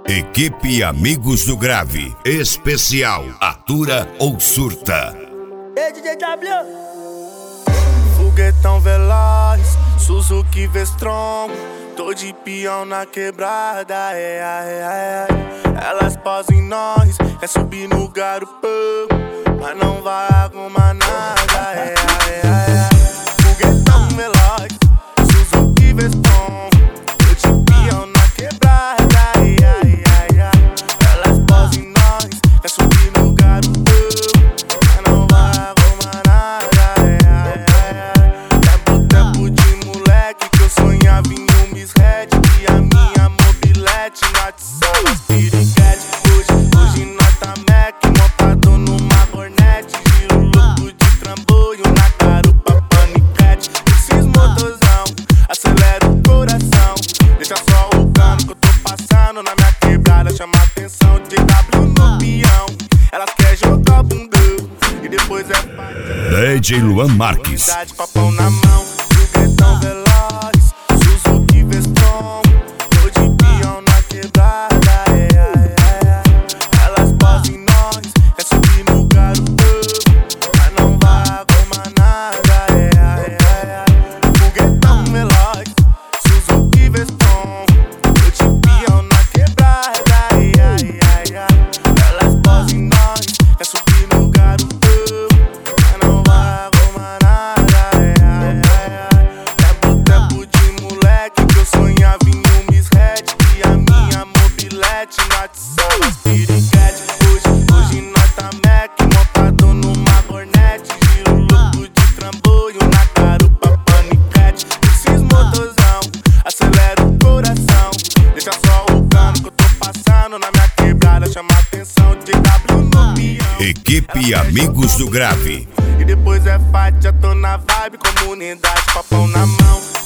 Equipe Amigos do Grave. Especial. Atura ou surta. Ei, DJ W. Foguetão veloz, Suzuki V-Strom. Tô de peão na quebrada, Elas posam em nós, quer subir no garupa, mas não vai arrumar nada, Foguetão veloz, Suzuki V-Strom. Tô de peão na quebrada, Elas posam em nós, quer subir no garupa, mas não vai arrumar nada, Tempo de moleque que eu sonhava em um Miss Red, e a minha mobilete no WhatsApp, piriguete. Hoje nós tá Mac, montado numa Hornet, giro louco de trambolho na garupa paniquete. Esses motorzão, acelera o coração, deixa só o cano que eu tô passando na minha quebrada, chama atenção de W no peão. Elas querem jogar bundão e depois é DJ Luan Marques. Papão na mão, foguetão veloz, Suzuki V-Strom. Tô de peão na quebrada, Elas posam em nós, quer subir no garupa, mas não vai arrumar nada, Foguetão veloz, Suzuki V-Strom. Tô de peão na quebrada, Elas posam em nós, quer subir no garupa, mas não vai arrumar nada, Tempo de moleque que eu sonhava em um Miss Red, e a minha mobilete no WhatsApp, piriguete. Hoje nós tá Mac, montado numa Hornet, giro louco de trambolho na garupa paniquete. Esses motorzão, acelera o coração, deixa só o cano que eu tô passando na minha quebrada, chama atenção de W no peão. Equipe Amigos do Grave. E depois é fight, já tô na vibe, comunidade, papão na mão.